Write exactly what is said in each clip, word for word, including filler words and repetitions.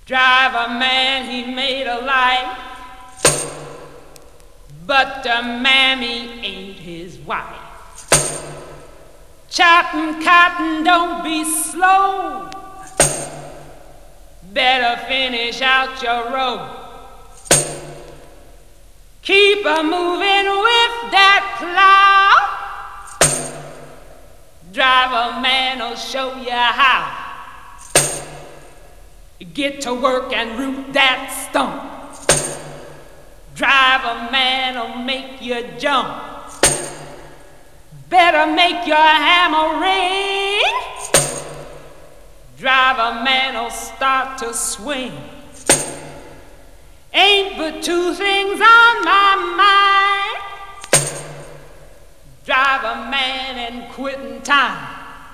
Drive a man, he made a life, but the mammy ain't his wife. Chopping cotton, don't be slow. Better finish out your road. Keep a moving with that plow. Drive a man'll show you how. Get to work and root that stump. Drive a man'll make you jump. Better make your hammer ring. Drive a man'll start to swing. Ain't but two things on my mind. Drive a man and quitting time.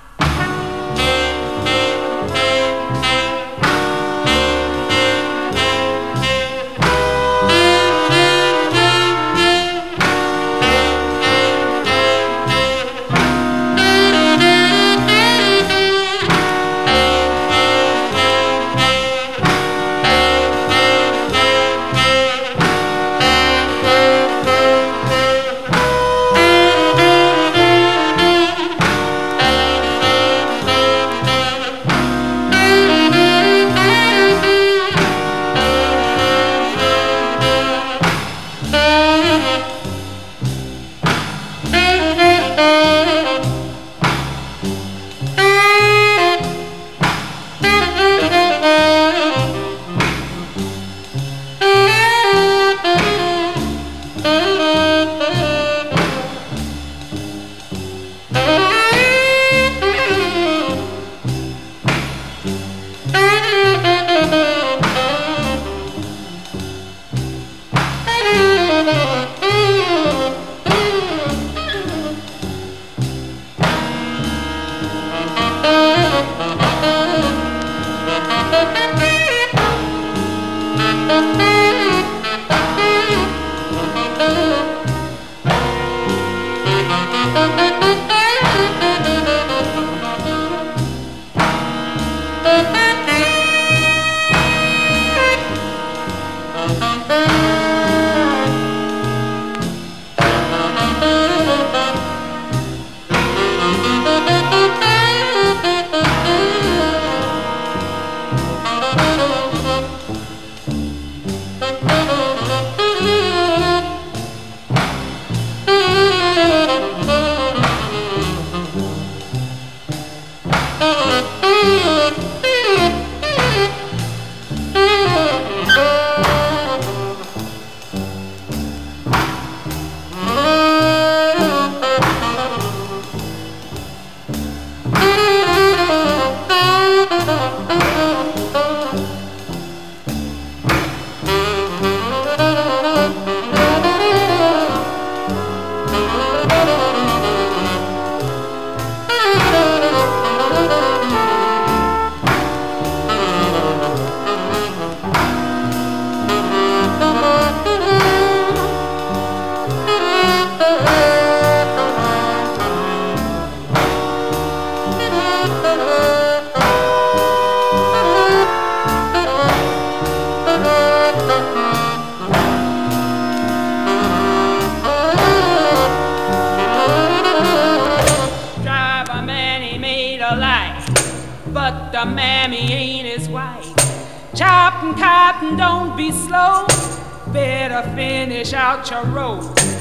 But the mammy ain't his wife. Chopping cotton, don't be slow. Better finish out your road.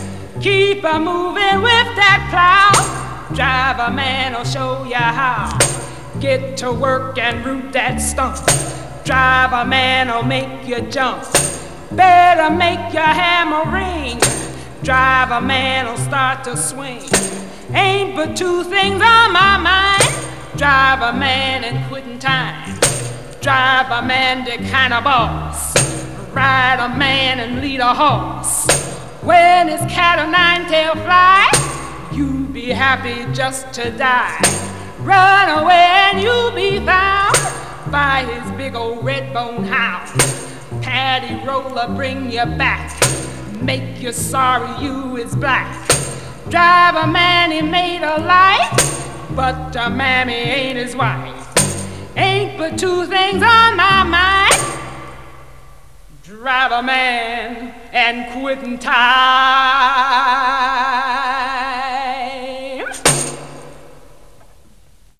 Keep a moving with that plow. Drive a man'll show you how. Get to work and root that stump. Drive a man'll make you jump. Better make your hammer ring. Drive a man'll start to swing. Ain't but two things on my mind. Drive a man and quitting time. Drive a man the kind of boss. Ride a man and lead a horse. When his cat o' nine-tail fly, you be happy just to die. Run away and you'll be found by his big old red-bone hound. Paddy roller bring you back, make you sorry you is black. Drive a man, he made a life, but a mammy ain't his wife. Ain't but two things on my mind. drive a man and quitting time.